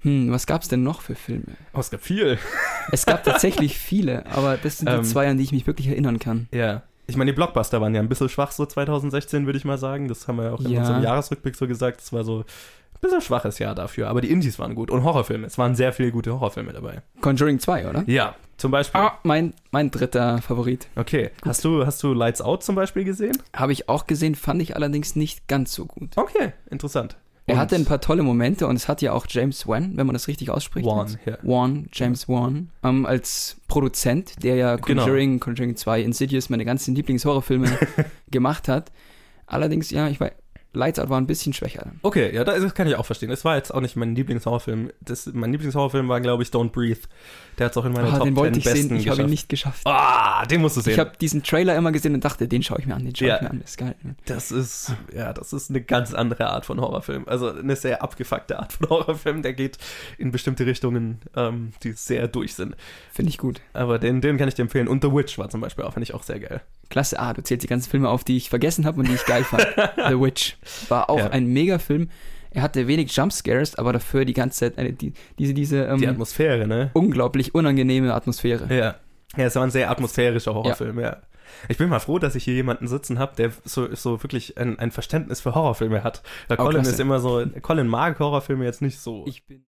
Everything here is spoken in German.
Was gab's denn noch für Filme? Oh, es gab viel. Es gab tatsächlich viele, aber das sind die zwei, an die ich mich wirklich erinnern kann. Ja. Ich meine, die Blockbuster waren ja ein bisschen schwach so 2016, würde ich mal sagen. Das haben wir ja auch in unserem Jahresrückblick so gesagt. Das war so ein bisschen schwaches Jahr dafür. Aber die Indies waren gut. Und Horrorfilme. Es waren sehr viele gute Horrorfilme dabei. Conjuring 2, oder? Ja, zum Beispiel. Mein dritter Favorit. Okay. Hast du Lights Out zum Beispiel gesehen? Habe ich auch gesehen, fand ich allerdings nicht ganz so gut. Okay, interessant. Er hatte ein paar tolle Momente und es hat ja auch James Wan, wenn man das richtig ausspricht. James Wan, als Produzent, der ja Conjuring 2, Insidious, meine ganzen Lieblingshorrorfilme gemacht hat. Allerdings, Lights Out war ein bisschen schwächer. Okay, ja, das kann ich auch verstehen. Es war jetzt auch nicht mein Lieblingshorrorfilm. Mein Lieblingshorrorfilm war, glaube ich, Don't Breathe. Der hat es auch in meiner Top 10 den wollte ich besten sehen, ich habe ihn nicht geschafft. Den musst du sehen. Ich habe diesen Trailer immer gesehen und dachte, den schaue ich mir an, das ist geil. Das ist eine ganz andere Art von Horrorfilm. Also eine sehr abgefuckte Art von Horrorfilm. Der geht in bestimmte Richtungen, die sehr durch sind. Finde ich gut. Aber den kann ich dir empfehlen. Und The Witch war zum Beispiel auch, finde ich auch sehr geil. Klasse, du zählst die ganzen Filme auf, die ich vergessen habe und die ich geil fand. The Witch war auch ein Megafilm. Er hatte wenig Jumpscares, aber dafür die ganze Zeit diese die Atmosphäre, ne? Unglaublich unangenehme Atmosphäre. Ja, es war ein sehr atmosphärischer Horrorfilm, ja. Ich bin mal froh, dass ich hier jemanden sitzen habe, der so wirklich ein Verständnis für Horrorfilme hat. Weil Colin ist immer so, Colin mag Horrorfilme jetzt nicht so.